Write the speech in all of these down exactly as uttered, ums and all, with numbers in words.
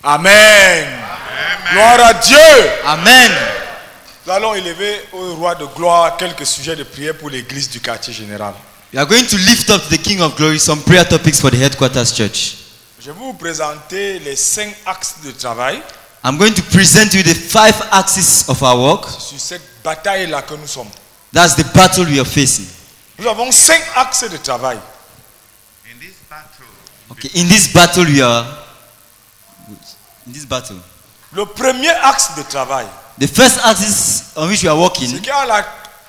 Amen. Amen. Gloire à Dieu. Amen. Nous allons élever au roi de gloire quelques sujets de prière pour l'église du quartier général. We are going to lift up to the King of Glory some prayer topics for the headquarters church. Je vais vous présenter les cinq axes de travail. I'm going to present you the five axes of our work. Sur cette bataille-là que nous sommes. That's the battle we are facing. Nous avons cinq axes de travail. In this battle, Okay, in this battle we are. In this battle, Le premier axe de travail, the first axis on which we are c'est working qu'à la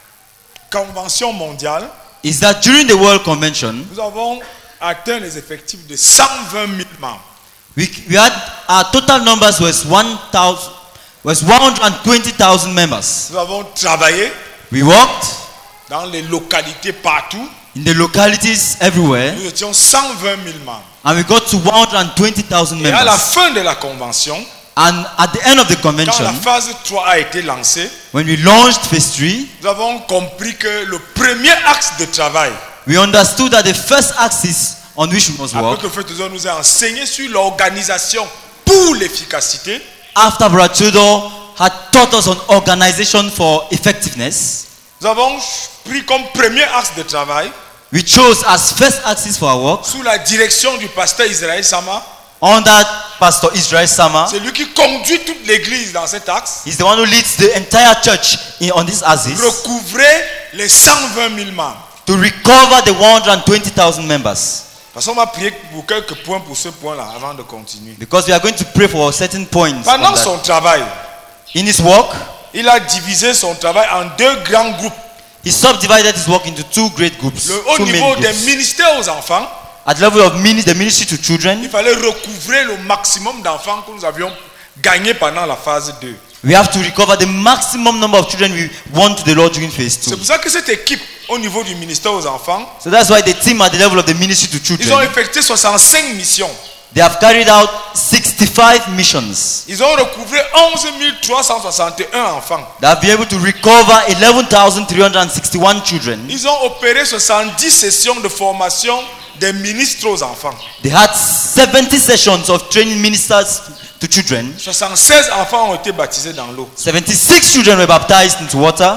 convention mondiale, is that during the World Convention, nous avons atteint les effectifs de cent vingt mille membres. we, we had our total numbers was one thousand was one hundred twenty thousand members. Nous avons travaillé We worked dans les localités partout. in the localities everywhere, Nous étions cent vingt mille membres. and we got to one hundred twenty thousand Et à la members. fin de la convention, And at the end of the quand convention, la phase trois a été lancée, when we launched phase three, nous avons compris que le premier axe de travail, we understood that the first axis on which we must après work, que le Frère nous a enseigné sur l'organisation pour l'efficacité, after Brother Tudor had taught us on organization for effectiveness, nous avons pris comme premier axe de travail, we chose as first axis for our work sous la direction du pasteur Israël Sama. under Pastor Israel Sama. C'est lui qui conduit toute l'église dans cet axe. He's the one who leads the entire church in, on this axis Recouvrer les cent vingt mille membres. to recover the one hundred twenty thousand members. Parce qu'on va prier pour quelques points pour ce point-là avant de continuer. Because we are going to pray for certain points. on Pendant that. son travail, In his work, il a divisé son travail en deux grands groupes. he subdivided his work into two great groups. Le haut two main niveau des groups. ministères aux enfants, At the level of mini, the ministry to il children, fallait recouvrer le maximum d'enfants que nous avions gagnés pendant la phase deux. we have to recover the maximum number of children we won to the Lord during phase C'est two. pour ça que cette équipe au niveau du ministère aux enfants, So that's why the team at the level of the ministry to ils ont children, effectué soixante-cinq missions. they have carried out sixty-five missions. Ils ont recouvré onze mille trois cent soixante et un enfants. They have been able to recover eleven thousand three hundred sixty-one children. Ils ont opéré soixante-dix sessions de formation des ministres aux enfants. They had seventy sessions of training ministers to children. soixante-seize enfants ont été baptisés dans l'eau. seventy-six children were baptized into water.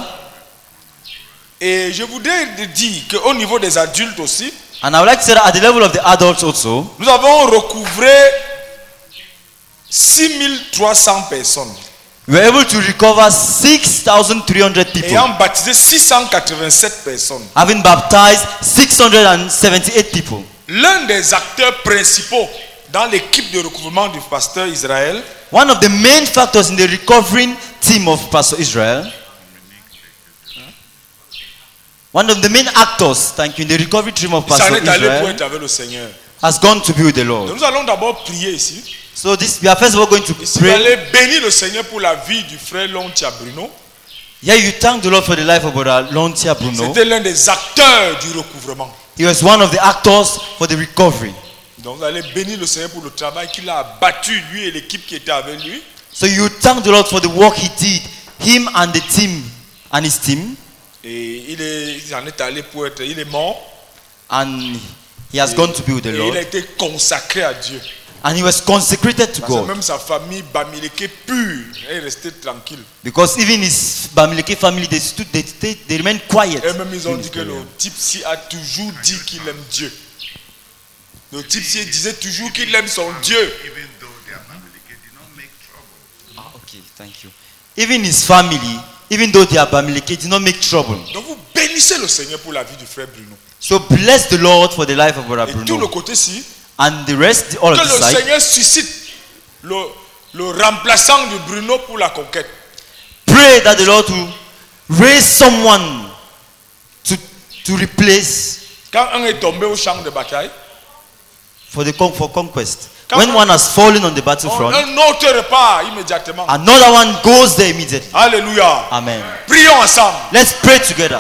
Et je voudrais dire qu'au niveau des adultes aussi, And I would like to say that at the level of the adults also, nous avons recouvré six mille trois cents personnes, we were able to recover six thousand three hundred people, ayant baptisé six cent quatre-vingt-sept personnes. having baptized six hundred seventy-eight people. L'un des acteurs principaux dans l'équipe de recouvrement du pasteur Israël, One of the main factors in the recovering team of Pastor Israel, one of the main actors, thank you, in the recovery team of il s'en Pastor est allé pour Israel, être avec le Seigneur. has gone to be with the Donc Lord. nous allons d'abord prier ici. So this, we are first of all going to Ici, vous pray. allez bénir le Seigneur pour la vie du frère Lontia Bruno. Here you thank the Lord for the life of Brother Lontia Bruno. C'était l'un des acteurs du recouvrement. He was one of the actors for the recovery. Donc vous allez bénir le Seigneur pour le travail qu'il a abattu, lui et l'équipe qui était avec lui. So you thank the Lord for the work he did, him and the team and his team, Et il, est, il en est allé pour être, il est mort. and he has gone to be with the Et il a Lord. été consacré à Dieu. And he was consecrated to Parce que God. même sa famille Bamileke pure est restée tranquille. Because even his Bamileke family, they stood, they, they, they remained quiet. Et même ils ont dit que le type-ci a toujours dit qu'il aime Dieu. Le type-ci disait toujours qu'il aime son Dieu. even though their family did not make trouble, Ah, okay, thank you. Even his family, even though they are Bamileke, did not make trouble. Donc vous bénissez le Seigneur pour la vie du frère Bruno. So bless the Lord for the life of Brother Et tout le Bruno. côté-ci, And the rest, all of que the le side, Seigneur suscite le, le remplaçant de Bruno pour la conquête. pray that the Lord will raise someone to, to replace Quand un est tombé au champ de bataille, for the con- for conquest. Come When on. one has fallen on the battlefront, un autre repart immédiatement. another one goes there immediately. Alléluia. Amen. Prions ensemble. Let's pray together.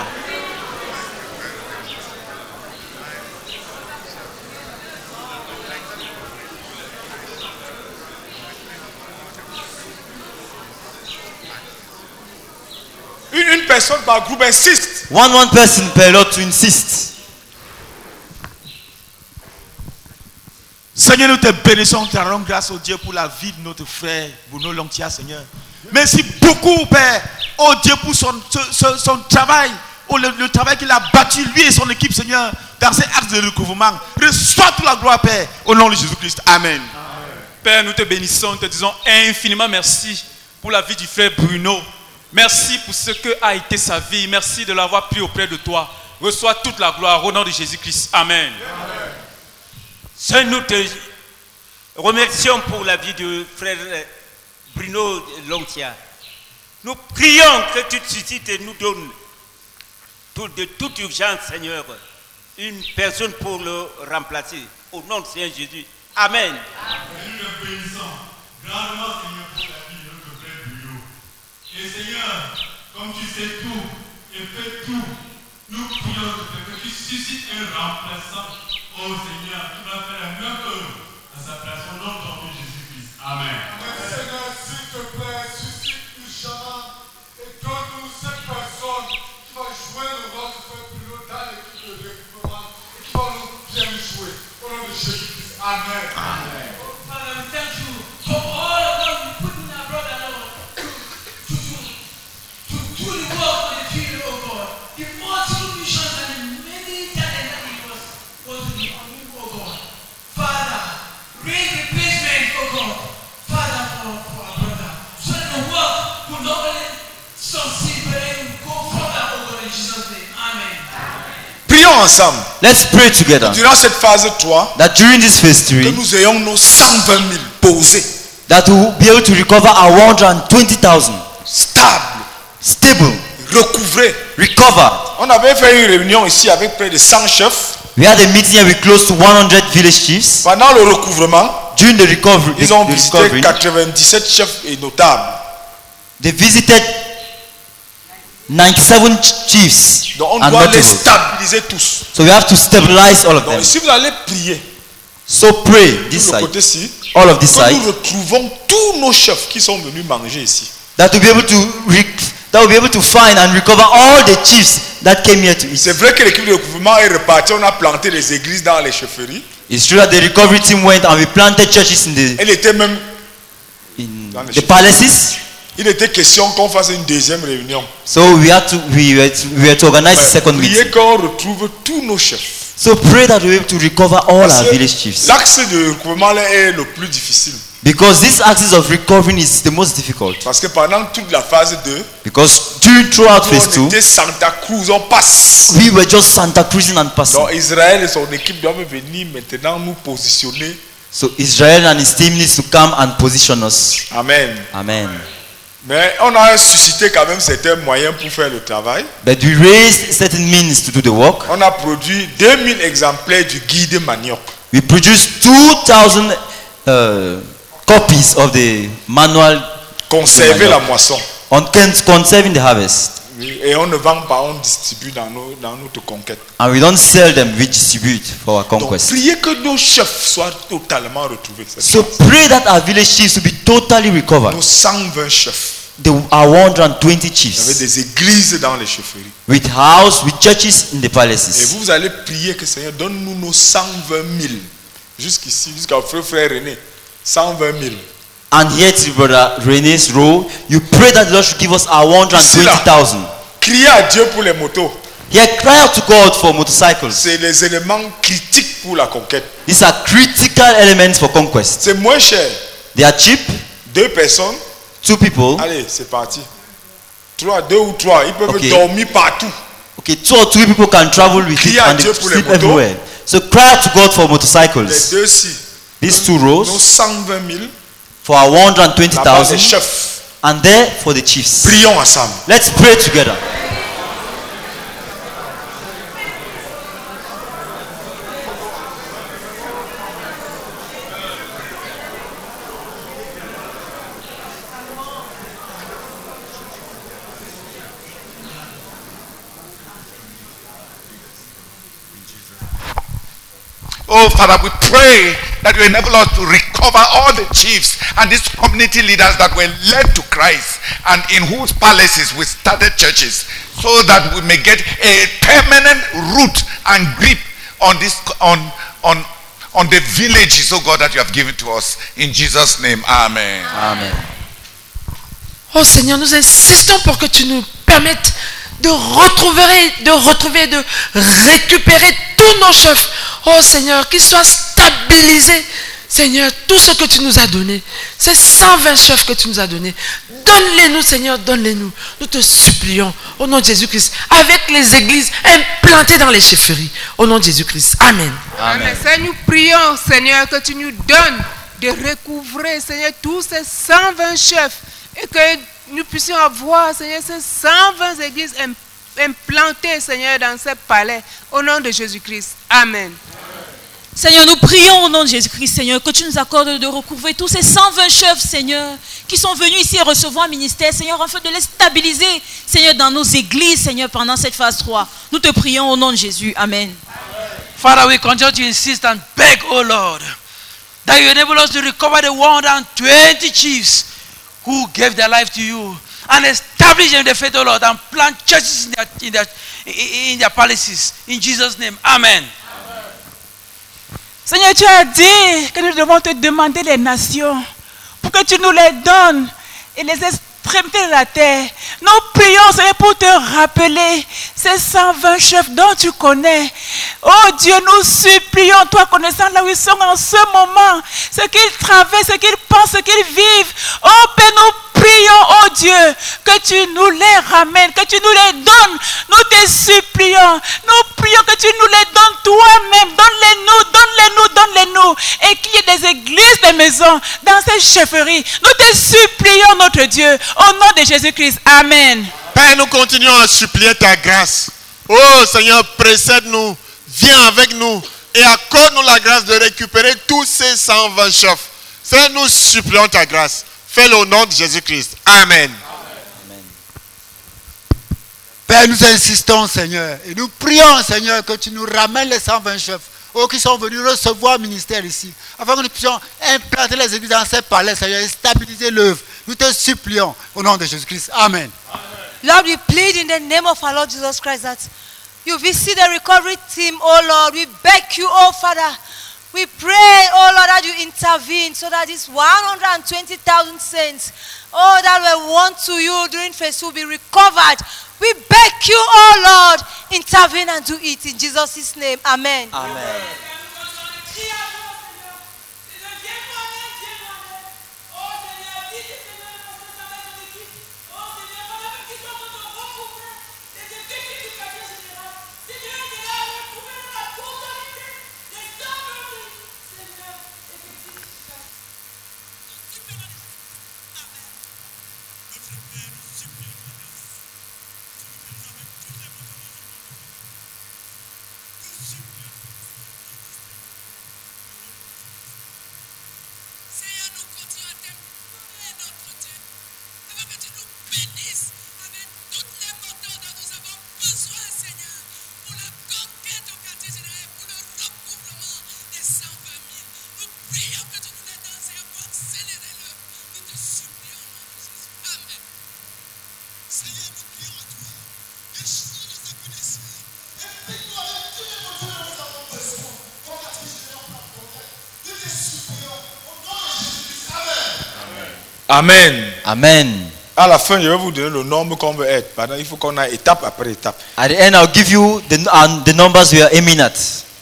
Une, une personne par groupe insiste. One one person per lot to insist. Seigneur, nous te bénissons, te rendons grâce au Dieu pour la vie de notre frère Bruno Longtia, Seigneur. Merci beaucoup, Père, au Dieu pour son, son, son travail, oh, le, le travail qu'il a battu, lui et son équipe, Seigneur, dans ces actes de recouvrement. Reçois toute la gloire, Père, au nom de Jésus-Christ. Amen. Amen. Père, nous te bénissons, nous te disons infiniment merci pour la vie du frère Bruno. Merci pour ce que a été sa vie. Merci de l'avoir pris auprès de toi. Reçois toute la gloire au nom de Jésus-Christ. Amen. Amen. Seigneur, nous te remercions pour la vie du frère Bruno Longtia. Nous prions que tu te suscites et nous donnes tout, de toute urgence, Seigneur, une personne pour le remplacer. Au nom de Seigneur Jésus. Amen. Nous le bénissons grandement, Seigneur, pour la vie de notre frère Bruno. Et Seigneur, comme tu sais tout et fais tout, nous prions que tu suscites un remplaçant. Oh Seigneur, tu vas faire la même œuvre à sa place au nom de ton Fils Jésus-Christ. Amen. Seigneur, s'il te plaît, suscite urgemment et donne-nous cette personne qui va jouer le rôle de frère Bruno dans l'équipe de recouvrement et qui va nous bien jouer. Au nom de Jésus-Christ. Amen. Amen. Father, we thank you for all of us you put in our brother, Lord, to, to, to, to do the work for the field, oh God. The multiple missions and the many talents that he was, was to be on him, oh God. Father, raise replacement, oh God. Father, for, for our brother. So that the work will not only succeed, but it will go further, oh God, in Jesus' name. Amen. Prions ensemble. Let's pray together. Durant cette phase trois, That during this phase que three, nous ayons nos cent vingt mille posés, that we will be able to recover our one hundred twenty thousand. stables, Stable, recouvrés. recovered. On avait fait une réunion ici avec près de cent chefs. We had a meeting here with close to one hundred village chiefs. Pendant le recouvrement, During the recovery, ils ont the visité recovery, quatre-vingt-dix-sept chefs et notables. they visited ninety-seven chiefs Donc on and doit les notables. stabiliser tous. So we have to stabilize all of them. Donc si vous allez prier, So pray de this le side, côté-ci, all of this que side, nous retrouvons tous nos chefs qui sont venus manger ici. that we'll be able to rec- that we'll be able to find and recover all the chiefs that came here to eat. C'est vrai que l'équipe de recouvrement est repartie, on a planté des églises dans les chefferies. It's true that the recovery team went and we planted churches in the Elle était même, in Dans les the palaces. il était question qu'on fasse une deuxième réunion. So we had to we were to, we were to organize a second Priez meeting. qu'on retrouve tous nos chefs. So pray that we're able to recover all Parce our que village chiefs. l'axe de recouvrement là est le plus difficile. Because this axis of recovering is the most difficult. Parce que pendant toute la phase deux, Because during throughout phase on two, était Santa Cruz, on passe. we were just Santa Cruzing and passing. Donc Israël et son équipe doivent venir maintenant nous positionner. So Israel and his team needs to come and position us. Amen. Amen. Mais on a suscité quand même certains moyens pour faire le travail. But we raised certain means to do the work. On a produit deux mille exemplaires du guide manioc. We produced two thousand uh, copies of the manual Conserver la manioc moisson. on con- conserving the harvest. Oui, et on ne vend pas, on distribue dans, nos, dans notre conquête. And we don't sell them, we distribute for our Donc conquest. priez que nos chefs soient totalement retrouvés. cette So fois. pray that our village chiefs will be totally recovered. Nos cent vingt chefs. The, our one hundred twenty Il y avait chiefs des églises dans les chefferies. with house, with churches in the Et palaces. vous, vous allez prier que Seigneur donne-nous nos cent vingt mille. Jusqu'ici, jusqu'à frère, frère René. cent vingt mille. And here to brother Rene's role, you pray that the Lord should give us our one hundred twenty thousand. Criez à Dieu pour les motos. Here, cry out to God for motorcycles. C'est les éléments critiques pour la conquête. These are critical elements for conquest. C'est moins cher. They are cheap. Deux personnes. Two people. Allez, c'est parti. Trois, deux ou trois. Ils peuvent Okay. dormir partout. Okay, two or three people can travel with Criez it à and they Dieu pour les sleep motos. everywhere. So cry out to God for Les motorcycles. deux-ci. These two Nos rows cent vingt mille. for our one hundred twenty Là-bas, les thousand, chefs. and there for the chiefs. Prions ensemble. Let's pray together. Oh, Father, we pray that you enable us to recover all the chiefs and these community leaders that were led to Christ and in whose palaces we started churches, so that we may get a permanent root and grip on this on on on the villages, oh God, that you have given to us. In Jesus' name, amen. Amen. Oh Seigneur, nous insistons pour que tu nous permettes de retrouver, de retrouver, de récupérer tous nos chefs. Oh Seigneur, qu'ils soient stabilisés. Seigneur, tout ce que tu nous as donné, ces cent vingt chefs que tu nous as donnés, donne-les-nous, Seigneur, donne-les-nous. Nous te supplions, au nom de Jésus-Christ, avec les églises implantées dans les chefferies. Au nom de Jésus-Christ. Amen. Amen. Seigneur, nous prions, Seigneur, que tu nous donnes de recouvrer, Seigneur, tous ces cent vingt chefs et que nous puissions avoir, Seigneur, ces cent vingt églises implantées, Seigneur, dans ces palais. Au nom de Jésus-Christ. Amen. Seigneur, nous prions au nom de Jésus-Christ, Seigneur, que tu nous accordes de recouvrer tous ces cent vingt chefs, Seigneur, qui sont venus ici recevoir un ministère, Seigneur, afin de les stabiliser, Seigneur, dans nos églises, Seigneur, pendant cette phase trois. Nous te prions au nom de Jésus. Amen. Father, we continue to insist and beg, oh Lord, that you enable us to recover the one hundred twenty chiefs who gave their life to you and establish them in the faith, oh Lord, and plant churches in their, in their, in their palaces. In Jesus' name, amen. Seigneur, tu as dit que nous devons te demander les nations pour que tu nous les donnes et les extrémités de la terre. Nous prions, Seigneur, pour te rappeler ces cent vingt chefs dont tu connais. Oh Dieu, nous supplions, toi connaissant là où ils sont en ce moment, ce qu'ils traversent, ce qu'ils pensent, ce qu'ils vivent. Oh Père, nous prions, oh Dieu, que tu nous les ramènes, que tu nous les donnes. Nous te supplions, nous prions que tu nous les donnes toi-même. Donne-les-nous, donne-les-nous, donne-les-nous. Et qu'il y ait des églises, des maisons dans ces chefferies. Nous te supplions, notre Dieu, au nom de Jésus-Christ. Amen. Père, nous continuons à supplier ta grâce. Oh Seigneur, précède-nous, viens avec nous et accorde-nous la grâce de récupérer tous ces cent vingt chefs. Seigneur, nous supplions ta grâce. Fais-le au nom de Jésus-Christ. Amen. Amen. Père, nous insistons, Seigneur, et nous prions, Seigneur, que tu nous ramènes les cent vingt chefs, oh, qui sont venus recevoir le ministère ici, afin que nous puissions implanter les églises dans ces palais, Seigneur, et stabiliser l'œuvre. Nous te supplions au nom de Jésus-Christ. Amen. Lord, we plead in the name of our Lord Jesus Christ that you visit the recovery team, oh Lord. We beg you, oh Father. We pray, oh Lord, that you intervene so that this one hundred twenty thousand saints, oh, that were won to you during phase two will be recovered. We beg you, oh Lord, intervene and do it in Jesus' name. Amen. Amen. Amen. Amen. À la fin, je vais vous donner le nombre qu'on veut être. Pardon, il faut qu'on aille étape après étape. At the end, I'll give you the, uh, the numbers we are aiming at.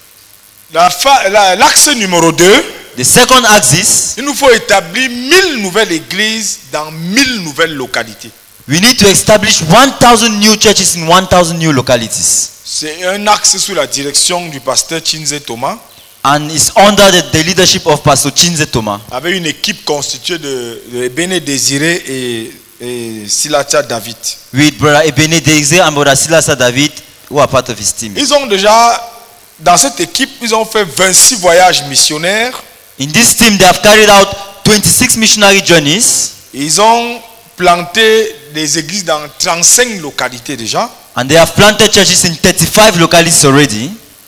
La fa- la- L'axe numéro deux. The second axis. Il nous faut établir mille nouvelles églises dans mille nouvelles localités. We need to establish one thousand new churches in one thousand new localities. C'est un axe sous la direction du pasteur Chinze Thomas. And it's under the, the leadership of Pastor Chinze Thomas. Avec une équipe constituée de, de Ebene Désiré et, et Silatia David. With Brother Ebene Désiré and Brother Silatia David, who are part of his team. Ils ont déjà, dans cette équipe, ils ont fait vingt-six voyages missionnaires. In this team, they have carried out twenty-six missionary journeys. Ils ont planté des églises dans trente-cinq localités déjà. And they have planted churches in thirty-five localities already.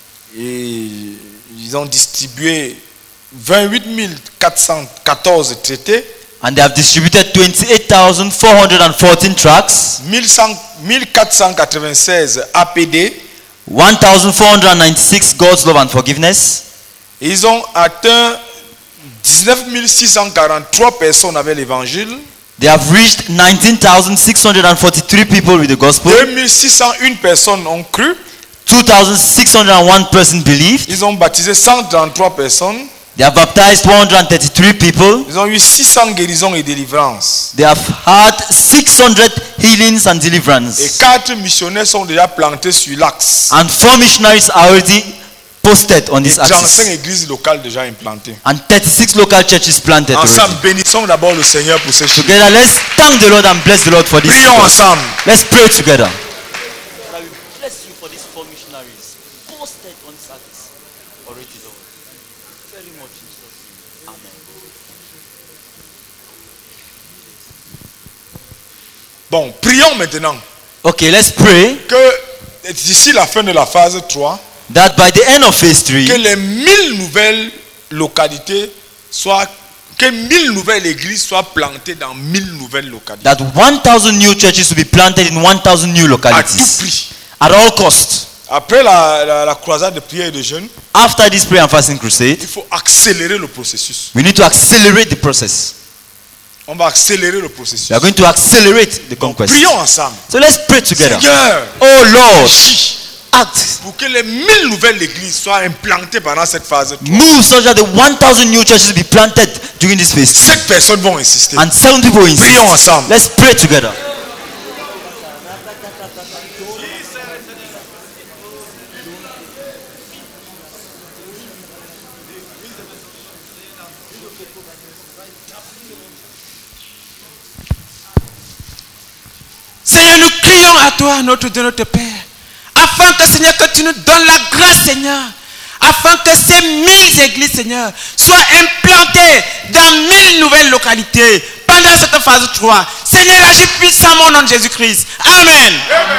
Et ils ont distribué vingt-huit mille quatre cent quatorze traités. And they have distributed twenty-eight thousand four hundred fourteen tracts. mille quatre cent quatre-vingt-seize A P D. one thousand four hundred ninety-six God's love and forgiveness. Ils ont atteint dix-neuf mille six cent quarante-trois personnes avec l'évangile. They have reached nineteen thousand six hundred forty-three people with the gospel. deux mille six cent une personnes ont cru. two thousand six hundred one person believed. Ils ont baptisé cent trente-trois personnes. They have baptized one hundred thirty-three people. Ils ont eu six cents guérisons et délivrances. They have had six hundred healings and deliverance. Et quatre missionnaires sont déjà plantés sur l'axe. And four missionaries are already posted on this Et axis. trente-cinq églises locales déjà implantées. And thirty-six local churches planted Ensemble, already. bénissons d'abord le Seigneur pour ces choses. Together, let's thank the Lord and bless the Lord for this. Prions people. ensemble. Let's pray together. Bless you for these four missionaries posted on this axis already, Lord. Very much in Jesus' name. Amen. Bon, prions maintenant. Okay, let's pray Que d'ici la fin de la phase trois, that by the end of phase three, que les mille nouvelles localités soient, que mille nouvelles églises soient plantées dans mille nouvelles localités. that one thousand new churches will be planted in one thousand new À tout localities prix. at all costs. Après la, la, la croisade de prière et de jeûne, After this prayer and fasting crusade, il faut accélérer le processus. we need to accelerate the process. On va accélérer le processus. We are going to accelerate the conquest. Prions ensemble. So let's pray together. Seigneur, Oh Lord, agis act. pour que les mille nouvelles églises soient implantées pendant cette phase trois. Move so that the one thousand new churches will be planted during this phase. Sept personnes vont insister. And seven people insist. Prions ensemble. Let's pray together. Seigneur, nous crions à toi, notre Dieu, notre Père, afin que, Seigneur, que tu nous donnes la grâce, Seigneur, afin que ces mille églises, Seigneur, soient implantées dans mille nouvelles localités pendant cette phase trois. Seigneur, agis puissamment au nom de Jésus-Christ. Amen.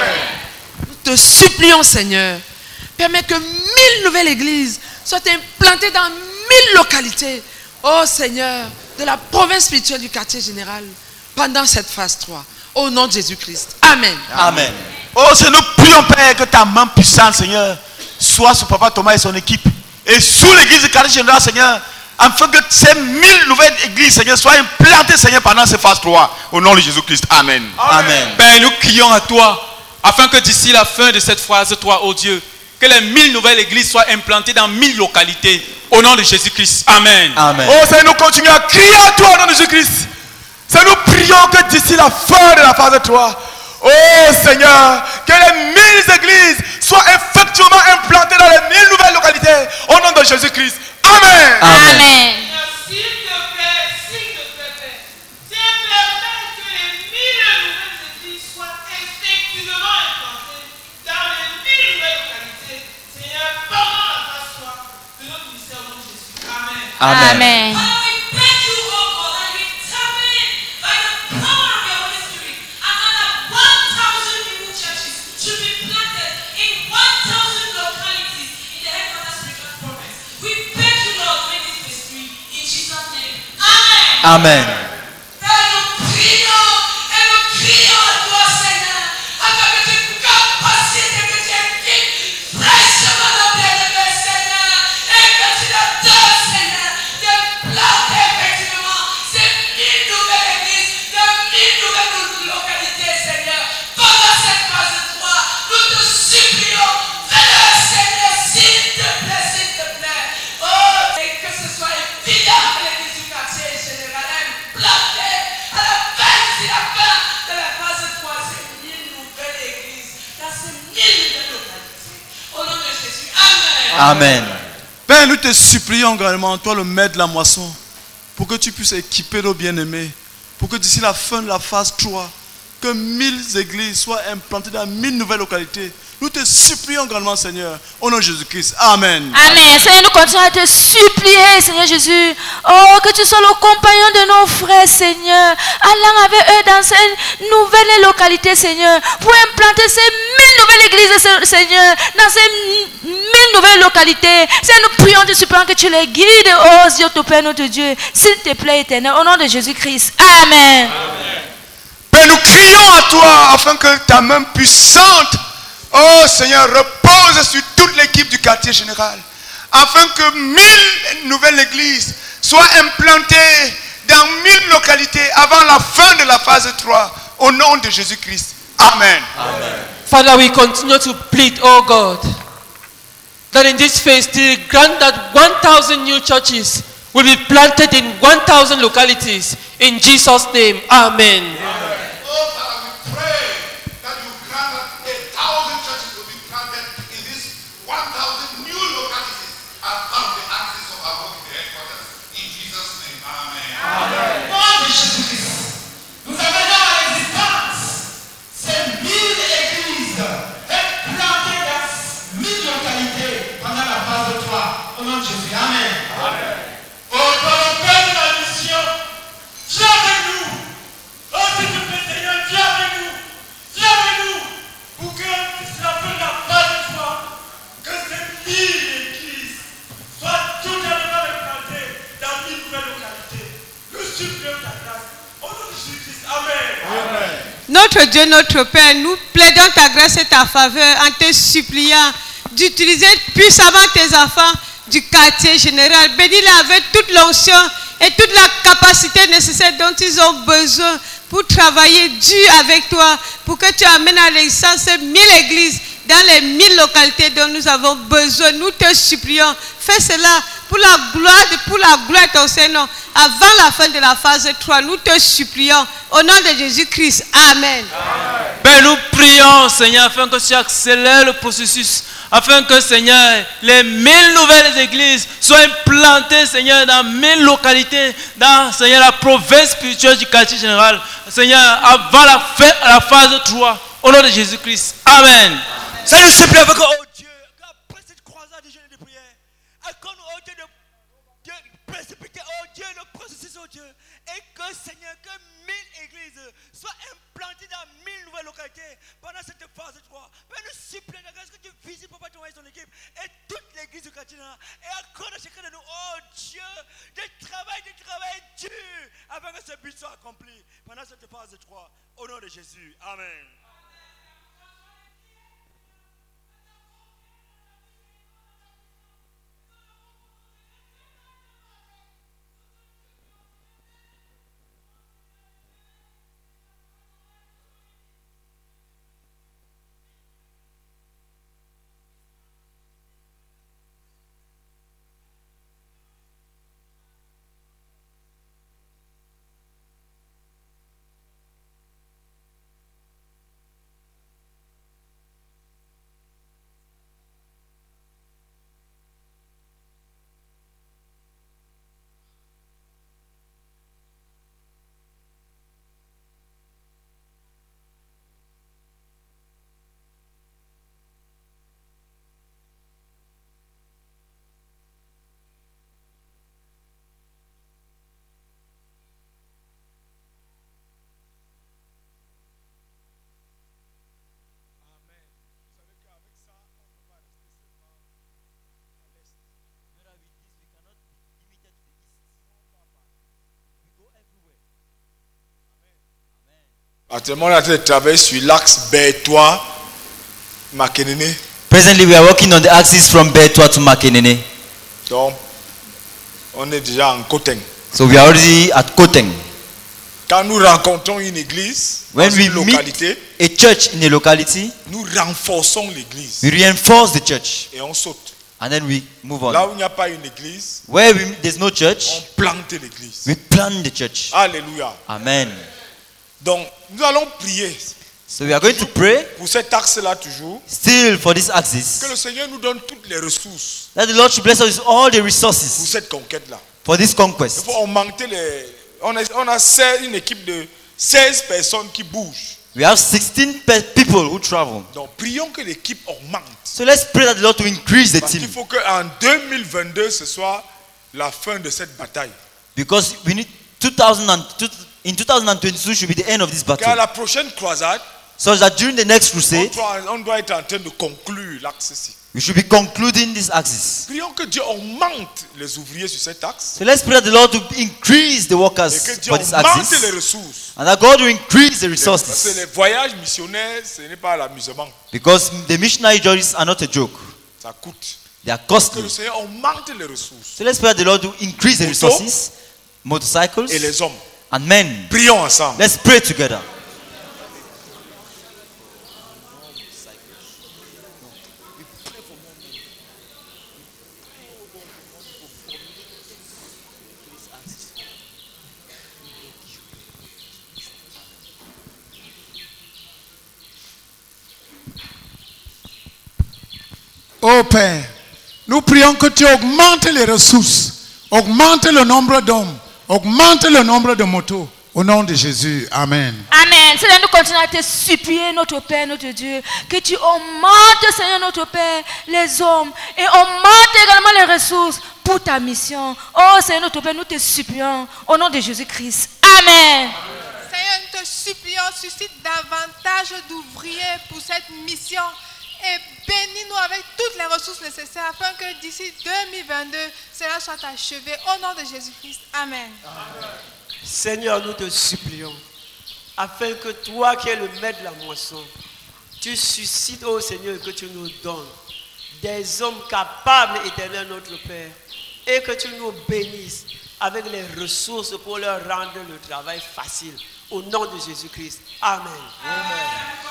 Nous te supplions, Seigneur, permets que mille nouvelles églises soient implantées dans mille localités, oh Seigneur, de la province spirituelle du quartier général pendant cette phase trois. Au nom de Jésus-Christ. Amen. Amen. Oh Seigneur, nous prions, Père, que ta main puissante, Seigneur, soit sur Papa Thomas et son équipe. Et sous l'église de quartier général, Seigneur, afin que ces mille nouvelles églises, Seigneur, soient implantées, Seigneur, pendant ces phases trois. Au nom de Jésus-Christ. Amen. Amen. Père, nous crions à toi, afin que d'ici la fin de cette phase trois, oh Dieu, que les mille nouvelles églises soient implantées dans mille localités. Au nom de Jésus-Christ. Amen. Amen. Oh Seigneur, nous continuons à crier à toi au nom de Jésus-Christ. Seigneur, nous prions que d'ici la fin de la phase trois, oh Seigneur, que les mille églises soient effectivement implantées dans les mille nouvelles localités. Au nom de Jésus-Christ. Amen. Amen. S'il te plaît, s'il te plaît, Père, Seigneur, permets que les mille nouvelles églises soient effectivement implantées dans les mille nouvelles localités. Seigneur, pendant la phase trois de notre ministère au nom de Jésus. Amen. Amen. Amen. Father, we thank you, oh God, that we tap in by the power of your Holy Spirit, and another one thousand new churches should be planted in one thousand localities in the headquarters spiritual province. We thank you, Lord, for this mystery in Jesus' name. Amen. Amen. Père, nous prions et nous crions à toi, Seigneur, avec une capacité que tu équipes fraîchement dans bien-aimé, Seigneur, et que tu leur donnes, Seigneur, de planter effectivement ces mille nouvelles églises, de mille nouvelles localités, Seigneur. Pendant cette phase trois, nous te supplions, fais-le, Seigneur, s'il te plaît, s'il te plaît. Oh, et que ce soit évident que l'église du quartier général est implantée à la fin, d'ici la fin de la phase trois, ces mille nouvelles églises, dans ces mille nouvelles localités. Au nom de Jésus, Amen. Amen. Père, nous te supplions également, toi le maître de la moisson, pour que tu puisses équiper nos bien-aimés, pour que d'ici la fin de la phase trois, que mille églises soient implantées dans mille nouvelles localités. Nous te supplions également, Seigneur, au nom de Jésus-Christ. Amen. Amen. Seigneur, nous continuons à te supplier, Seigneur Jésus. Oh, que tu sois le compagnon de nos frères, Seigneur. Allant avec eux dans ces nouvelles localités, Seigneur. Pour implanter ces mille nouvelles églises, Seigneur. Dans ces mille nouvelles localités. Seigneur, nous prions, te supplions que tu les guides. Oh, Dieu, ton Père, notre Dieu. S'il te plaît, éternel. Au nom de Jésus-Christ. Amen. Père, nous crions à toi afin que ta main puissante, oh Seigneur, repose sur toute l'équipe du quartier général. afin que mille nouvelles églises soient implantées dans mille localités avant la fin de la phase trois. Au nom de Jésus-Christ. Amen. Amen. Father, we continue to plead, oh God, that in this phase, still grant that one thousand new churches will be planted in one thousand localities. In Jesus' name, amen. Amen. Oh, Father, we pray that you grant that a thousand churches will be planted in this one thousand new localities around the axis of our work in the headquarters. In Jesus' name, amen. Amen. Nom de Jésus-Christ, nous amenons à l'existence ces mille églises implantées dans mille localités pendant la phase trois. Au nom de Jésus, amen. Amen. Au nom de la mission, Dieu avec nous. Oh, s'il te plaît, Seigneur, Dieu avec nous. Dieu avec nous. Pour que la fin de la phase trois, que ces mille églises soient tout simplement implantées dans mille nouvelles localités. Nous supplions ta grâce. Au nom de Jésus-Christ, amen. Amen. Notre Dieu, notre Père, nous plaidons ta grâce et ta faveur en te suppliant d'utiliser puissamment tes enfants du quartier général. Bénis-les avec toute l'onction et toute la capacité nécessaire dont ils ont besoin pour travailler dur avec toi, pour que tu amènes à l'existence ces mille églises dans les mille localités dont nous avons besoin. Nous te supplions, fais cela pour la gloire de, pour la gloire de ton Seigneur avant la fin de la phase trois. Nous te supplions au nom de Jésus-Christ. Amen. Père, nous prions, Seigneur, afin que tu accélères le processus, afin que, Seigneur, les mille nouvelles églises soient implantées, Seigneur, dans mille localités, dans, Seigneur, la province spirituelle du quartier général, Seigneur, avant la fin, la phase trois, au nom de Jésus-Christ. Amen. Seigneur, je supplie avec oh Dieu, après cette croisade de jeûne et de prière, accorde oh Dieu de, de précipiter oh Dieu le processus oh Dieu, et que Seigneur, que mille églises soient implantées dans mille nouvelles localités pendant cette phase trois. Père, nous supplions la grâce que tu visites Papa ton et son équipe et toute l'église du quartier et accorde à chacun de nous oh Dieu, de travail, de travail dur afin que ce but soit accompli pendant cette phase trois. Au nom de Jésus. Amen. Actuellement, on est en train de travailler sur l'axe Bertois Makenene. Presently, we are working on the axis from Bertois to Makenene. Donc, on est déjà en Koteng. So we are already at Koteng. Quand nous rencontrons une église, when dans we une localité, meet a church in a locality, nous renforçons l'église. We reinforce the church. Et on saute. And then we move on. Là où il n'y a pas une église, where we, there's no church, on plante l'église. We plant the church. Alléluia. Amen. Donc, nous allons prier. So we are going to pray. Pour cet axe-là toujours. Still for this axis. Que le Seigneur nous donne toutes les ressources. That the Lord should bless us with all the resources. Pour cette conquête-là. For this conquest. Il faut augmenter les. On a, on a une équipe de seize personnes qui bougent. We have sixteen people who travel. Donc prions que l'équipe augmente. So let's pray that the Lord to increase the Parce team. qu'il faut qu'en deux mille vingt-deux ce soit la fin de cette bataille. Because we need two thousand and in twenty twenty-two should be the end of this battle. Car la prochaine croisade, so that during the next crusade, on doit, on doit être en train de conclure l'axe-ci. We should be concluding this axis. Prions que Dieu augmente les ouvriers sur cet axe. So let's pray that the Lord to increase the workers et que Dieu for this augmente axis. les ressources. And that God will increase the resources. Parce que les voyages missionnaires, ce n'est pas l'amusement. Because the missionary journeys are not a joke. Ça coûte. They are Que costly. le Seigneur augmente les ressources. So let's pray that the Lord to increase the Motos resources, motorcycles, et les hommes. and men. Prions ensemble. Let's pray together. Ô Père, nous prions que tu augmentes les ressources, augmente le nombre d'hommes, augmente le nombre de motos. Au nom de Jésus, Amen. Amen. Seigneur, nous continuons à te supplier, notre Père, notre Dieu, que tu augmentes, Seigneur, notre Père, les hommes et augmente également les ressources pour ta mission. Oh Seigneur, notre Père, nous te supplions au nom de Jésus-Christ. Amen. Seigneur, nous te supplions, suscite davantage d'ouvriers pour cette mission et bénis-nous avec toutes les ressources nécessaires afin que d'ici deux mille vingt-deux, cela soit achevé au nom de Jésus-Christ. Amen. Amen. Seigneur, nous te supplions, afin que toi qui es le maître de la moisson, tu suscites, ô Seigneur, que tu nous donnes des hommes capables, éternel notre Père, et que tu nous bénisses avec les ressources pour leur rendre le travail facile. Au nom de Jésus-Christ. Amen. Amen.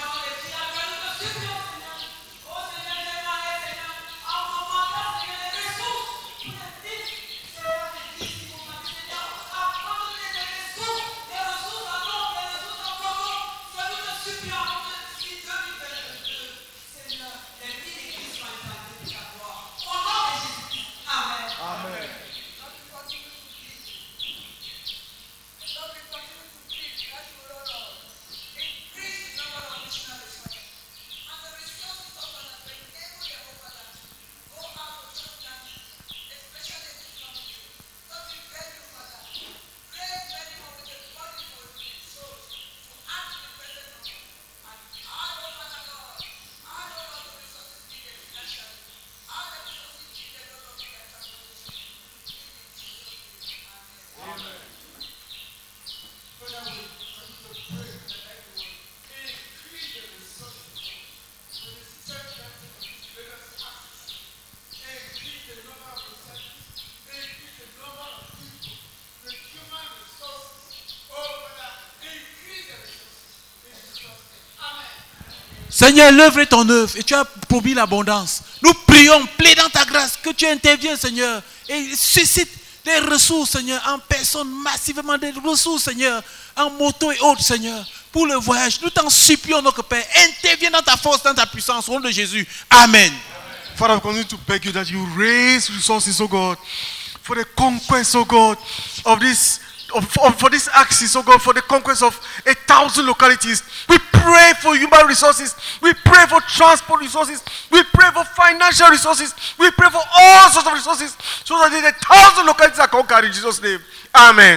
Seigneur, l'œuvre est ton œuvre et tu as promis l'abondance. Nous prions, plaidant ta grâce, que tu interviennes, Seigneur, et suscite des ressources, Seigneur, en personnes, massivement des ressources, Seigneur, en moto et autres, Seigneur, pour le voyage. Nous t'en supplions, notre Père. Interviens dans ta force, dans ta puissance, au nom de Jésus. Amen. Father, we continue to beg you that you raise resources, oh God, for the conquest, oh God, of this, of, of, for this axis, oh God, for the conquest of a thousand localities. We pray for human resources. We pray for transport resources. We pray for financial resources. We pray for all sorts of resources, so that the thousand localities are conquered in Jesus' name. Amen.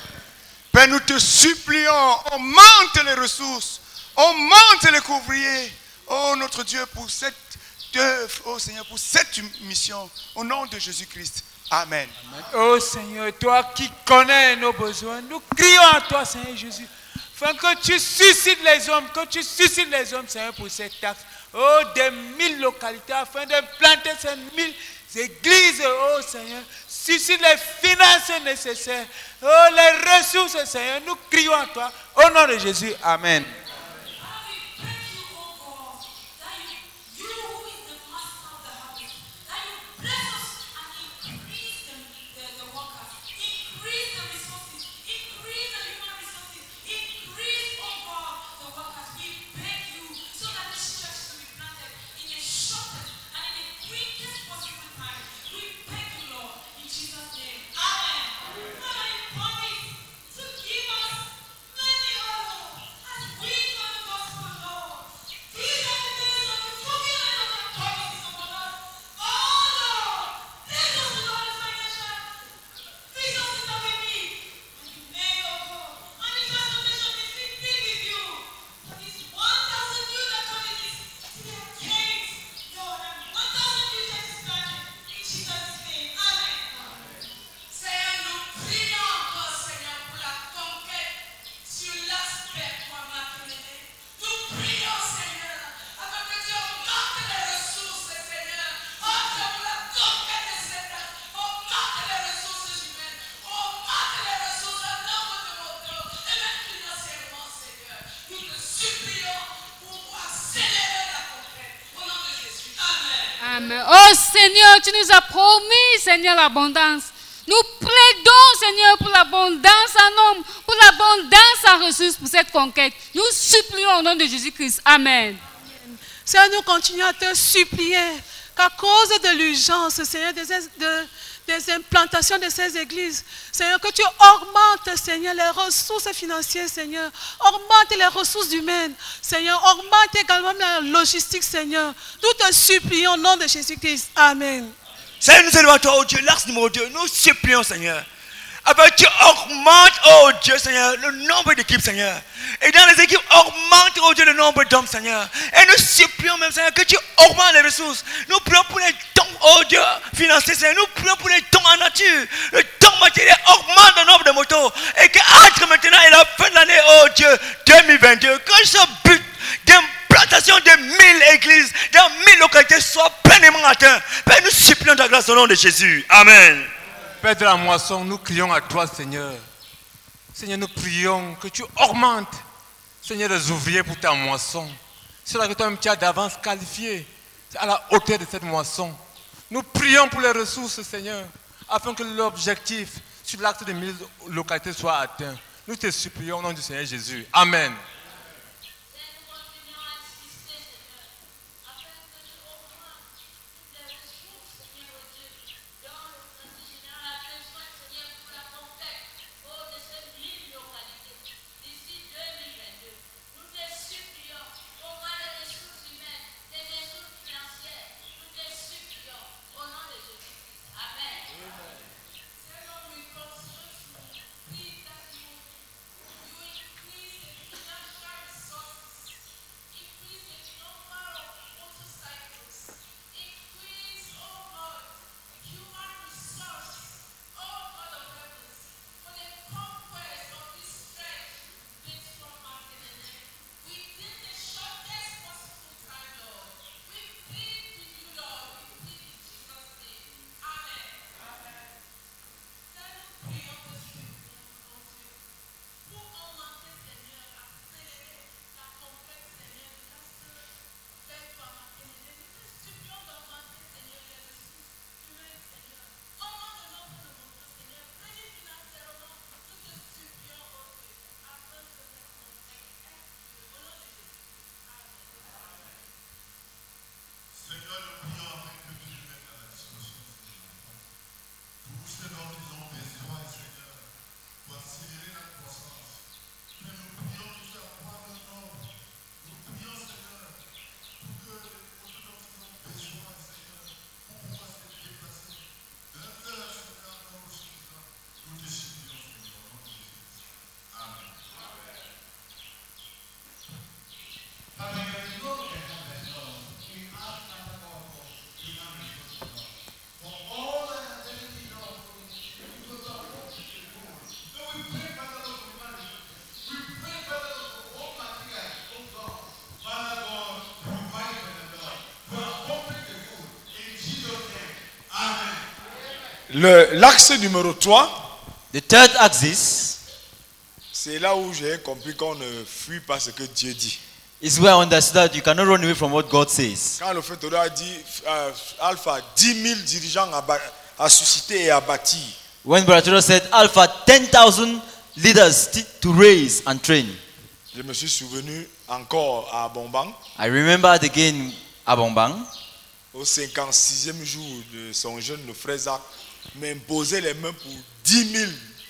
Père, nous te supplions, augmente les ressources, augmente les couvriers, oh notre Dieu, pour cette œuvre, oh Seigneur, pour cette mission, au nom de Jésus-Christ. Amen. Oh Seigneur, toi qui connais nos besoins, nous crions à toi, Seigneur Jésus, afin que tu suscites les hommes, que tu suscites les hommes, Seigneur, pour cette taxe. Oh, des mille localités, afin de planter ces mille églises, oh Seigneur. Suscite les finances nécessaires, oh, les ressources, Seigneur. Nous crions à toi, au nom de Jésus. Amen. We Amen. Oh Seigneur, tu nous as promis, Seigneur, l'abondance. Nous plaidons, Seigneur, pour l'abondance en hommes, pour l'abondance en ressources pour cette conquête. Nous supplions au nom de Jésus-Christ. Amen. Seigneur, nous continuons à te supplier qu'à cause de l'urgence, Seigneur, des, de, des implantations de ces églises, Seigneur, que tu augmentes, Seigneur, les ressources financières, Seigneur, augmente les ressources humaines, Seigneur, augmente également la logistique, Seigneur. Nous te supplions au nom de Jésus-Christ. Amen. Seigneur, nous élevons à toi, oh Dieu, l'axe numéro deux. Nous supplions, Seigneur. Afin que tu augmentes, oh Dieu, Seigneur, le nombre d'équipes, Seigneur. Et dans les équipes, augmente, oh Dieu, le nombre d'hommes, Seigneur. Et nous supplions même, Seigneur, que tu augmentes les ressources. Nous prions pour les dons, oh Dieu, financiers, Seigneur. Nous prions pour les dons en nature. Le don matériel augmente le nombre de motos. Et qu'entre maintenant et la fin de l'année, oh Dieu, deux mille vingt-deux, que ce but d'implantation de mille églises, de mille localités soit pleinement atteint. Père, nous supplions ta grâce au nom de Jésus. Amen. Père de la moisson, nous crions à toi, Seigneur. Seigneur, nous prions que tu augmentes, Seigneur, les ouvriers pour ta moisson. C'est là que toi-même tu as d'avance qualifié à la hauteur de cette moisson. Nous prions pour les ressources, Seigneur, afin que l'objectif sur l'acte de mille localités soit atteint. Nous te supplions au nom du Seigneur Jésus. Amen. L'axe numéro trois, the third axis, c'est là où j'ai compris qu'on ne fuit pas ce que Dieu dit. is where I understood that you cannot run away from what God says. Quand le frère Théodore a dit euh, Alpha, dix mille dirigeants à, à susciter et à bâtir. When Brother Théodore said Alpha, ten thousand leaders to raise and train. Je me suis souvenu encore à Bombang. I remembered again à Bombang. Au cinquante-sixième jour de son jeûne, le frère Zach m'imposait les mains pour dix mille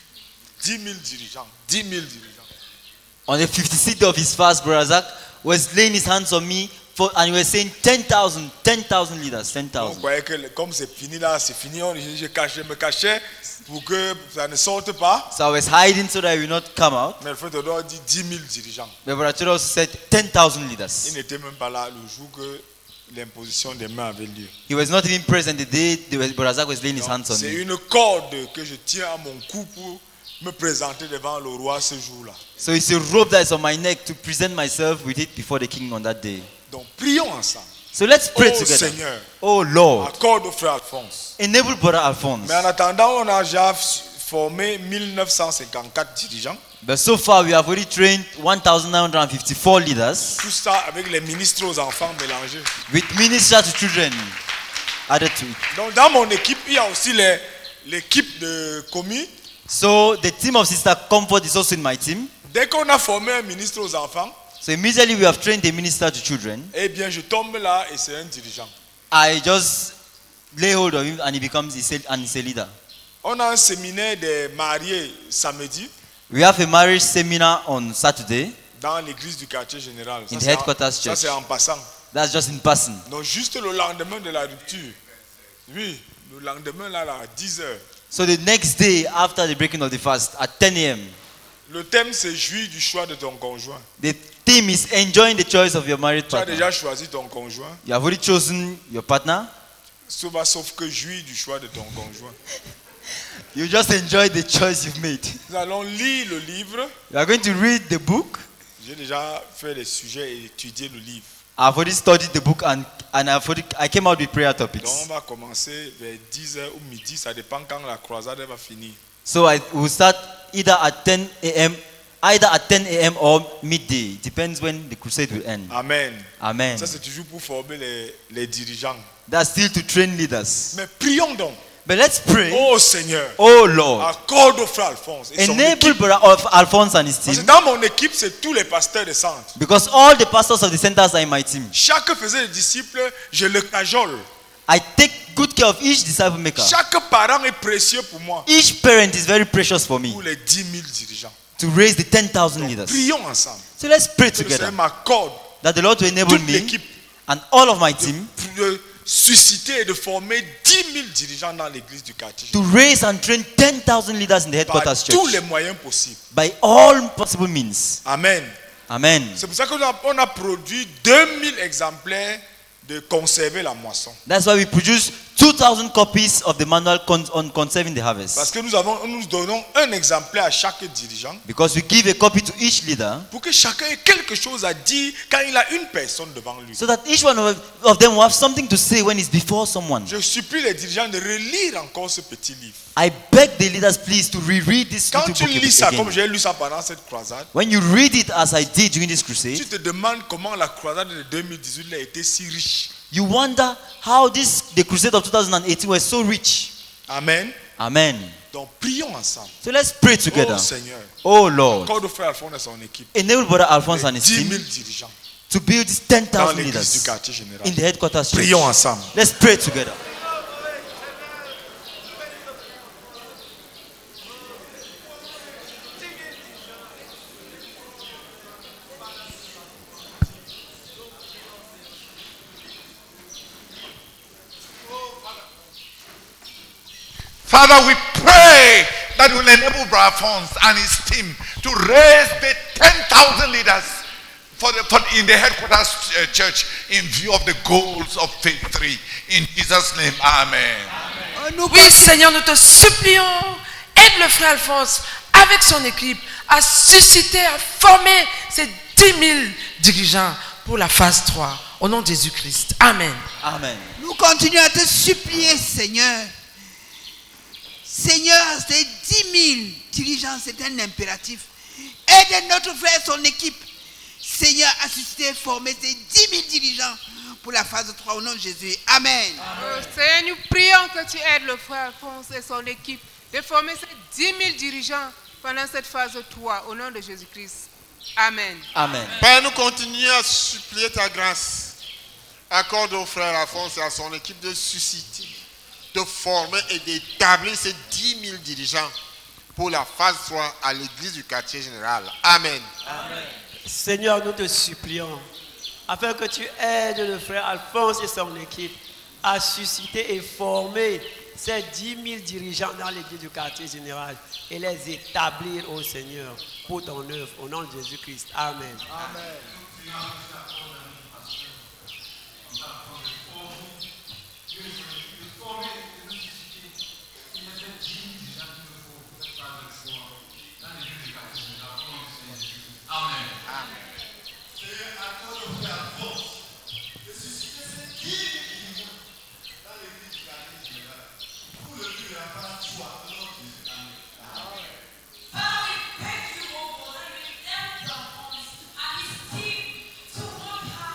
dirigeants. dix mille dirigeants. On the fifty-sixth of his fast, Brother Zach was laying his hands on me for, and he was saying ten thousand, ten thousand leaders, ten thousand. On croyait que comme c'est fini là, c'est fini, on, je, je, cachais, je me cachais pour que ça ne sorte pas. So I was hiding so that it will not come out. Mais le frère Théodore dit dix mille dirigeants. But Brother Théodore said ten thousand leaders. Il n'était même pas là le jour que l'imposition des mains avait lieu. He was not even present the day Brother Zach was laying his hands on me. C'est une corde que je tiens à mon cou pour me présenter devant le roi ce jour-là. So it's a rope that is on my neck to present myself with it before the king on that day. Donc prions ensemble. So let's pray oh, together. Seigneur, oh Lord, accorde au frère Alphonse. Enable Brother Alphonse. Mais en attendant, on a déjà formé mille neuf cent cinquante-quatre dirigeants. But so far, we have already trained one thousand nine hundred fifty-four leaders. Tout ça avec les ministres aux enfants mélangés. With ministers to children. added to it. Donc dans mon équipe, il y a aussi les- l'équipe de commis. So the team of Sister Comfort is also in my team. Dès qu'on a formé un ministre aux enfants, So immediately we have trained a minister to children. eh bien je tombe là et c'est un dirigeant. I just lay hold of him and he becomes his, and he's a leader. On a un séminaire des mariés samedi We have a marriage seminar on Saturday. dans l'église du quartier général. Ça, In the c'est en- headquarters ça, church. c'est en passant. That's just in person. Donc juste le lendemain de la rupture. Oui, le lendemain là, là à dix heures. So the next day after the breaking of the fast at ten a.m. Le thème c'est jouir du choix de ton conjoint. the theme is enjoying the choice of your married Tu as partner. déjà choisi ton conjoint. You have already chosen your partner. Sauf, sauf que jouir du choix de ton conjoint. You just enjoy the choice you've made. Nous allons lire le livre. You are going to read the book. J'ai déjà fait les sujets et étudié le livre. I've already studied the book and, and I've already, I came out with prayer Donc topics. on va commencer vers dix heures ou midi, ça dépend quand la croisade va finir. So I will start either at ten a.m. either at ten a.m. or midday. It depends when the crusade will end. Amen. Amen. Ça c'est toujours pour former les, les dirigeants. That's still to train leaders. Mais prions donc. But let's pray. Oh Seigneur. Oh Lord. Accorde au frère Alphonse et son Enable équipe. brother of Alphonse and his Parce que team. dans mon équipe, c'est tous les pasteurs de centre. Because all the pastors of the centers are in my team. Chaque faisait des disciples, je le cajole. I take good care of each disciple maker. Chaque parent est précieux pour moi. Each parent is very precious for me. Pour les dix mille dirigeants. To raise the ten thousand leaders. Prions ensemble. So let's pray Que le together. Seigneur m'accorde That the Lord will enable toute me l'équipe and all of my team de susciter et de former dix mille dirigeants dans l'église du quartier. to raise and train ten thousand leaders in the Par headquarters tous les church. moyens possibles. By all possible means. Amen. Amen. C'est pour ça qu'on a, on a produit deux mille exemplaires de conserver la moisson. That's why we produce two thousand copies of the manual con- on conserving the harvest. Parce que nous, avons, nous donnons un exemplaire à chaque dirigeant Because we give a copy to each leader pour que chacun ait quelque chose à dire quand il a une personne devant lui. so that each one of, of them will have something to say when he's before someone. Je supplie les dirigeants de relire encore ce petit livre. I beg the leaders please to reread this Quand little tu book lis ça again. comme j'ai lu ça pendant cette croisade, When you read it as I did during this crusade, tu te demandes comment la croisade de deux mille dix-huit a été si riche. you wonder how this the crusade of two thousand eighteen was so rich. Amen. Amen. Donc prions ensemble. So let's pray together. Oh Seigneur. Oh Lord. Accorde au frère Alphonse et son équipe. Enable brother Alphonse and his dix team mille dirigeants to build these ten dans thousand l'église du leaders quartier général. in the headquarters church. Prions ensemble. Let's pray together. Father, we pray that will enable Brother Alphonse and his team to raise the ten thousand leaders for the, for, in the headquarters uh, church in view of the goals of phase three. In Jesus' name, amen. Oui, Seigneur, nous te supplions, aide le frère Alphonse avec son équipe à susciter, à former ces dix mille dirigeants pour la phase trois. Au nom de Jésus-Christ. Amen. Amen. Nous continuons à te supplier, Seigneur. Seigneur, ces dix mille dirigeants, c'est un impératif. Aide notre frère et son équipe, Seigneur, à susciter et former ces dix mille dirigeants pour la phase trois au nom de Jésus. Amen. Oh, Seigneur, nous prions que tu aides le frère Alphonse et son équipe de former ces dix mille dirigeants pendant cette phase trois au nom de Jésus-Christ. Amen. Amen. Père, nous continuons à supplier ta grâce. Accorde au frère Alphonse et à son équipe de susciter, de former et d'établir ces dix mille dirigeants pour la phase trois à l'église du quartier général. Amen. Amen. Seigneur, nous te supplions, afin que tu aides le frère Alphonse et son équipe à susciter et former ces dix mille dirigeants dans l'église du quartier général et les établir au Seigneur pour ton œuvre, au nom de Jésus-Christ. Amen. Amen. Father, we thank you, oh God, that we enable Alphonse and his team to work hard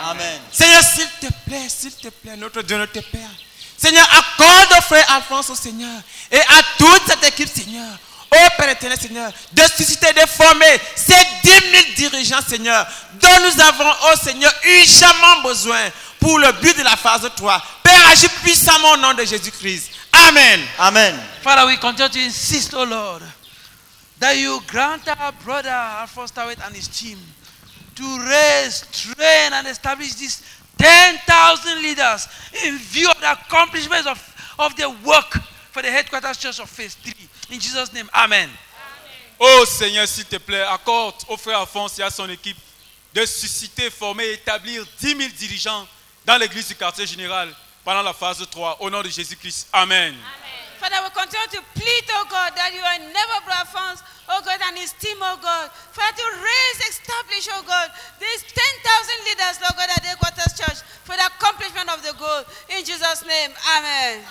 Amen. Seigneur, s'il te plaît, s'il te plaît, notre Dieu, notre Père. Seigneur, accorde au frère Alphonse, au Seigneur, et à toute cette équipe, Seigneur. Oh Père éternel, Seigneur, de susciter, de former ces dix mille dirigeants, Seigneur, dont nous avons, oh Seigneur, urgemment besoin pour le but de la phase trois. Père, agis puissamment au nom de Jésus-Christ. Amen. Amen. Father, we continue to insist, oh Lord, that you grant our brother Alphonse Tawet and his team to raise, train, and establish these ten thousand leaders in view of the accomplishments of, of the work for the headquarters church of phase three. In Jesus' name, amen. Oh Seigneur, s'il te plaît, accorde au frère Alphonse et à son équipe de susciter, former et établir dix mille dirigeants dans l'église du quartier général pendant la phase trois. Au nom de Jésus-Christ, amen. Father, we continue to plead, oh God, that you enable Brother Alphonse, oh God, and his team, oh God, Father, to raise, establish, oh God, these ten thousand leaders, oh God, at the headquarters church for the accomplishment of the goal. In Jesus' name, amen.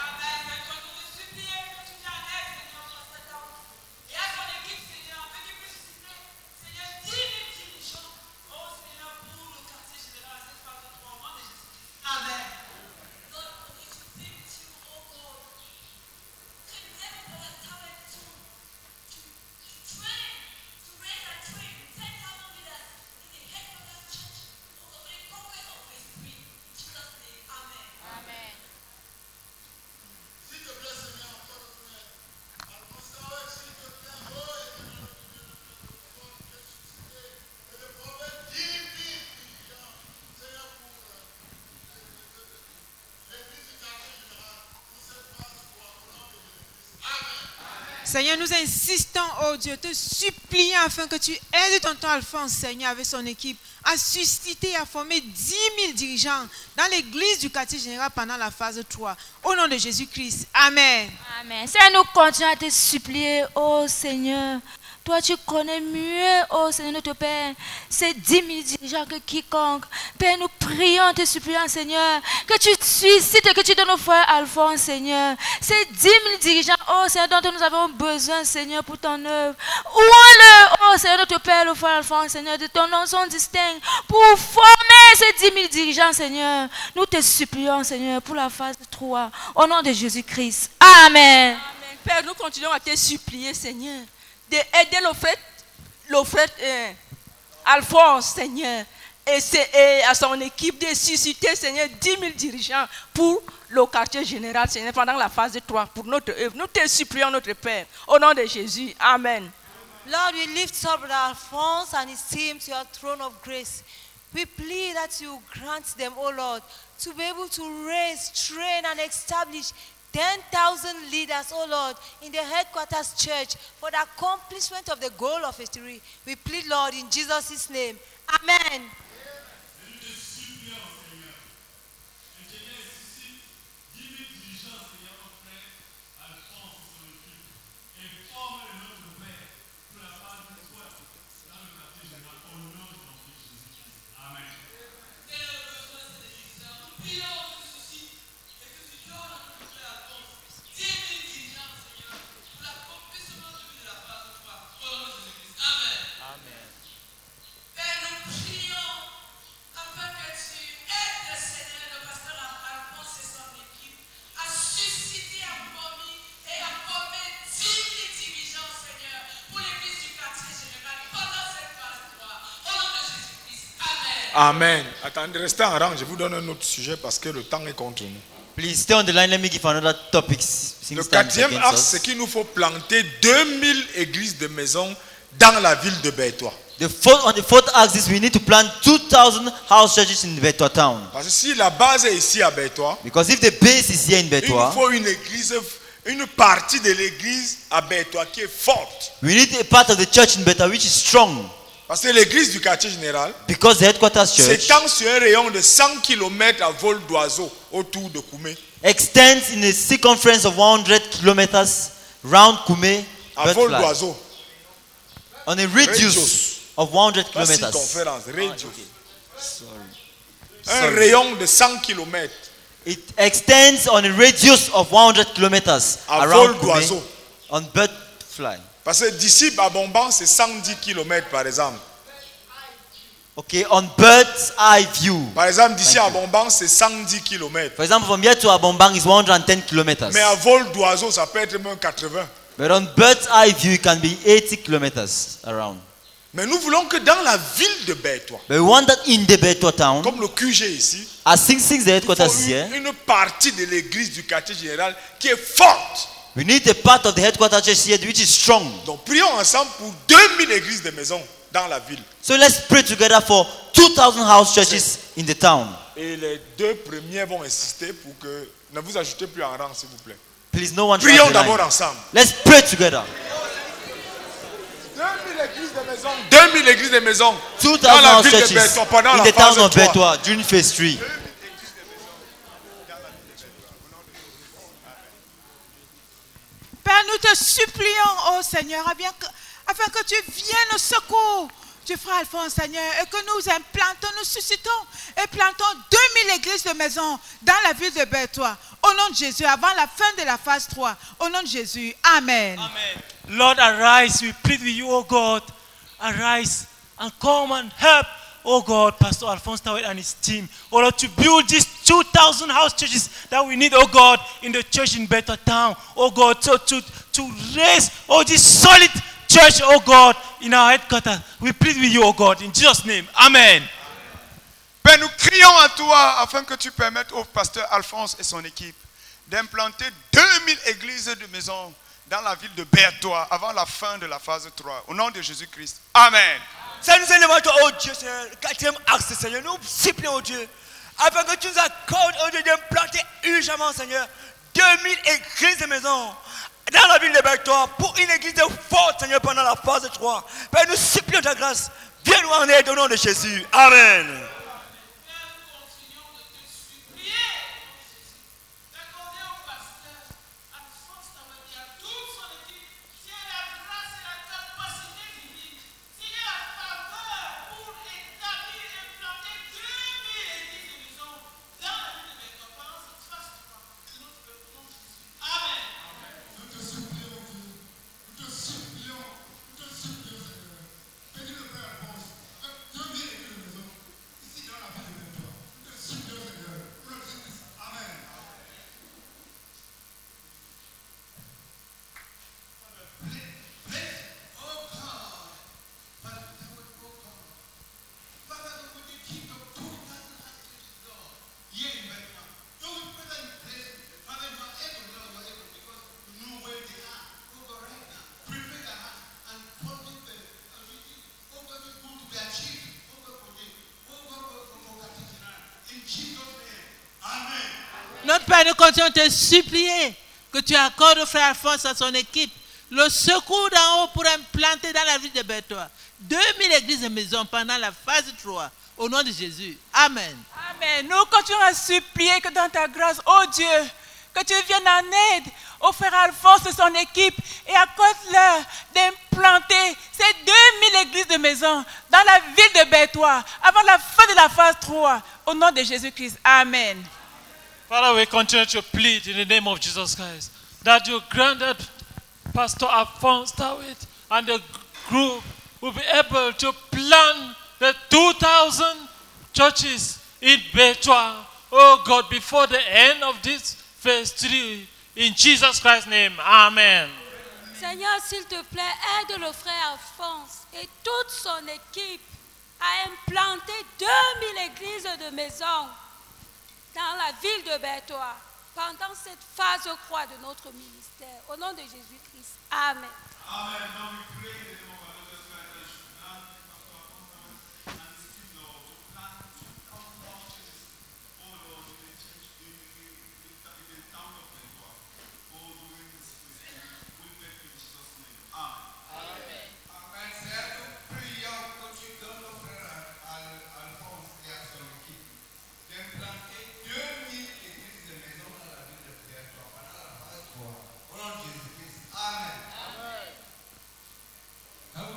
Seigneur, nous insistons, oh Dieu, te suppliant afin que tu aides ton temps Alphonse, Seigneur, avec son équipe, à susciter et à former dix mille dirigeants dans l'église du quartier général pendant la phase trois. Au nom de Jésus-Christ. Amen. Amen. Seigneur, nous continuons à te supplier, oh Seigneur. Toi, tu connais mieux, oh Seigneur, notre Père, ces dix mille dirigeants que quiconque. Père, nous prions, te supplions, Seigneur, que tu suscites et que tu donnes au frère Alphonse, Seigneur. Ces dix mille dirigeants, oh Seigneur, dont nous avons besoin, Seigneur, pour ton œuvre. Ouons-le, oh Seigneur, notre Père, le frère Alphonse, Seigneur, de ton nom, son distinct, pour former ces dix mille dirigeants, Seigneur. Nous te supplions, Seigneur, pour la phase trois, au nom de Jésus-Christ. Amen. Amen. Père, nous continuons à te supplier, Seigneur, d'aider le frère, le frère euh, Alphonse, Seigneur, et, et à son équipe de susciter, Seigneur, dix mille dirigeants pour le quartier général, Seigneur, pendant la phase trois, pour notre œuvre. Nous te supplions, notre Père, au nom de Jésus. Amen. Lord, we lift up Alphonse and his team to your throne of grace. We plead that you grant them, O Lord, to be able to raise, train, and establish ten thousand leaders, oh Lord, in the headquarters church for the accomplishment of the goal of history. We plead, Lord, in Jesus' name. Amen. Amen. Attendez, restez en rang. Je vous donne un autre sujet parce que le temps est contre nous. Please stay on the line. Let me give another topic. Le quatrième axe, c'est qu'il nous faut planter deux mille églises de maisons dans la ville de Bertois. The fourth, on the fourth axis, we need to plant two thousand house churches in Bertois town. Parce que si la base est ici à Bertois, because if the base is here in il Bertois, faut une église, une partie de l'église à Bertois qui est forte. we need a part of the church in Bertois which is strong. Parce que l'église du quartier général Because the headquarters church s'étend sur un rayon de cent kilomètres à vol d'oiseau autour de Koumé. extends in a circumference of one hundred kilometers round Koumé. À vol d'oiseau. On a radius of one hundred Pas kilometers. circonférence, radius. Sorry. Un Sorry. rayon de cent kilomètres. It extends on a radius of one hundred kilometers À around vol Koumé d'oiseau. on bird fly. Parce que d'ici à Bomban, c'est cent dix kilomètres par exemple. Okay, on bird's eye view. Par exemple, d'ici à Bombang, c'est cent dix kilomètres. For example, from here to Abombang is one hundred ten kilometers. Mais à vol d'oiseau, ça peut être même quatre-vingts. But on bird's eye view, it can be eighty kilometers around. Mais nous voulons que dans la ville de Bertois, But we want that in the Bertois town, comme le Q G ici, as Sing Sing the headquarters il faut here, une, une partie de l'église du quartier général qui est forte. we need a part of the headquarters church here which is strong. Donc prions ensemble pour deux mille églises de maisons dans la ville. So let's pray together for two thousand house churches in the town. Et les deux premiers vont insister pour que ne vous ajoutez plus en rang, s'il vous plaît. Please, no one. Prions d'abord ensemble. Let's pray together. deux mille églises de maisons. deux mille églises de maisons. two Dans thousand la house ville de churches Bertois pendant in la the town phase of trois. Bertois during phase three. Père, nous te supplions, oh Seigneur, afin que, afin que tu viennes au secours du frère Alphonse, Seigneur, et que nous implantons, nous suscitons et plantons deux mille églises de maisons dans la ville de Bertois. Au nom de Jésus, avant la fin de la phase trois. Au nom de Jésus. Amen. Amen. Lord, arise. We plead with you, oh God. Arise and come and help, oh God, Pastor Alphonse Tawet and his team. Oh Lord, to build these two thousand house churches that we need, oh God, in the church in Bertois town. Oh God, so to, to raise, oh, this solid church, oh God, in our headquarters. We plead with you, oh God, in Jesus' name. Amen. Père, nous crions à toi afin que tu permettes au pasteur Alphonse et son équipe d'implanter deux mille églises de maison dans la ville de Bertois avant la fin de la phase trois. Au nom de Jésus-Christ. Amen. Ça nous élève à toi, oh Dieu, Seigneur. Le quatrième axe, Seigneur. Nous supplions, oh Dieu, afin que tu nous accordes, oh Dieu, d'implanter urgemment, Seigneur, deux mille églises de maison dans la ville de Bertois pour une église forte, Seigneur, pendant la phase trois. Père, nous supplions ta grâce. Viens-nous en aide au nom de Jésus. Amen. Notre Père, nous continuons de te supplier que tu accordes au frère Alphonse et à son équipe le secours d'en haut pour implanter dans la ville de Bertois deux mille églises de maison pendant la phase trois. Au nom de Jésus. Amen. Amen. Nous continuons à supplier que dans ta grâce, oh Dieu, que tu viennes en aide au frère Alphonse et son équipe et accorde-leur d'implanter ces deux mille églises de maison dans la ville de Bertois avant la fin de la phase trois. Au nom de Jésus-Christ. Amen. Father, we continue to plead in the name of Jesus Christ that you granted Pastor Alphonse Tawet and the group will be able to plan the two thousand churches in Bertois, oh God, before the end of this phase three. In Jesus Christ's name, amen. Seigneur, s'il te plaît, aide le frère Alphonse et toute son équipe à implanter deux mille églises de maison dans la ville de Bertois pendant cette phase trois de notre ministère. Au nom de Jésus-Christ. Amen. Amen. Amen.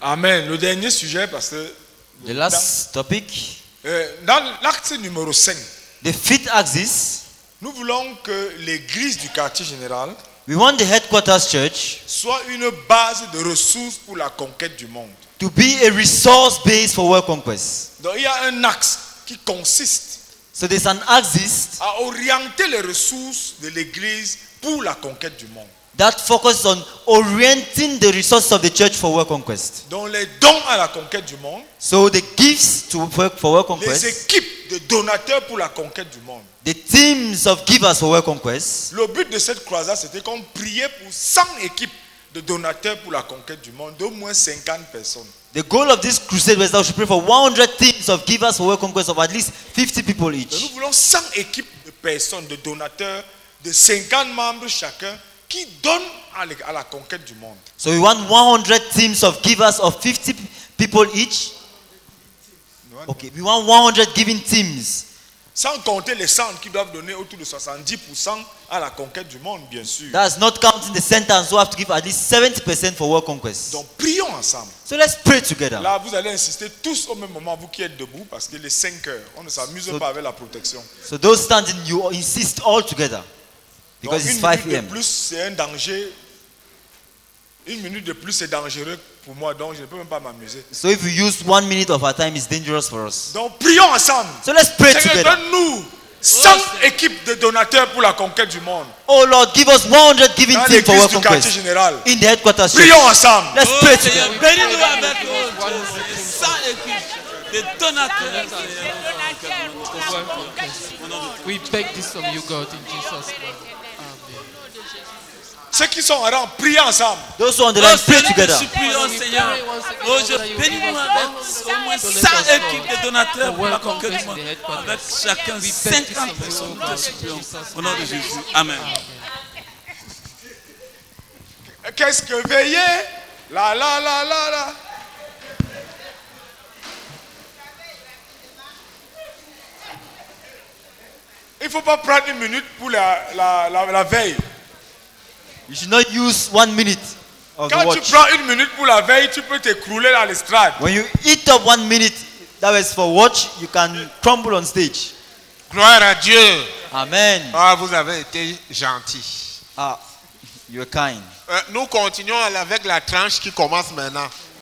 Amen. Le dernier sujet, parce que The last topic, euh, dans l'acte numéro cinq, the fifth axis, nous voulons que l'église du quartier général we want the headquarters church soit une base de ressources pour la conquête du monde. to be a resource base for world conquest. Donc il y a un axe qui consiste So there's an axis à orienter les ressources de l'église pour la conquête du monde. that focuses on orienting the resources of the church for world conquest. Donc les dons à la conquête du monde, So the gifts to work for world les conquest, équipes de donateurs pour la conquête du monde. the teams of givers for world conquest. Le but de cette croisade, c'était qu'on priait pour cent équipes de donateurs pour la conquête du monde, d'au moins cinquante personnes. The goal of this crusade was that we should pray for one hundred teams of givers for world conquest of at least fifty people Donc each. nous voulons cent équipes de personnes, de donateurs, de cinquante membres chacun, qui donnent à la, à la conquête du monde. So we want one hundred teams of givers of fifty people each. Okay, we want one hundred giving teams. Sans compter les centres qui doivent donner autour de soixante-dix pour cent à la conquête du monde, bien sûr. That's not counting the centers who have to give at least seventy percent for world conquest. Donc prions ensemble. So let's pray together. Là, vous allez insister tous au même moment, vous qui êtes debout, parce qu'il est cinq heures. On ne s'amuse So- pas avec la protection. So those standing, you insist all together. Donc, Because une it's five minute de p m plus, c'est un danger. Une minute de plus, c'est dangereux pour moi, donc je ne peux même pas m'amuser. So if we use one minute of our time, it's dangerous for us. Donc prions ensemble. So let's pray Seigneur, together. donne-nous cent équipes de donateurs pour la conquête du monde. Oh Lord, give us one hundred giving Dans teams for l'église world du quartier conquest général. in the headquarters church. Prions ensemble. Let's Oh, pray Seigneur, together. bénis-nous avec oh, Dieu, cent équipes de donateurs. We beg this from you, God, in Jesus' name. Ceux qui sont en rang, priez ensemble. Those who are on the Oh, line, pray Seigneur, together. nous supplions, Seigneur. Oh, je bénis-nous avec au moins cent équipes de donateurs pour la conquête du monde. Avec chacun cinquante personnes, nous te supplions. Au nom de Jésus. Amen. Qu'est-ce que veiller? La la la la la. Il ne faut pas prendre une minute pour la, la, la, la veille. You should not use one minute of the Quand tu watch. prends une minute pour la veille, tu peux t'écrouler dans l'estrade. When you eat up one minute, that was for watch, you can crumble on stage. Gloire à Dieu. Amen. Ah, vous avez été gentil. Ah, you're kind. Euh, nous continuons avec la tranche qui commence maintenant.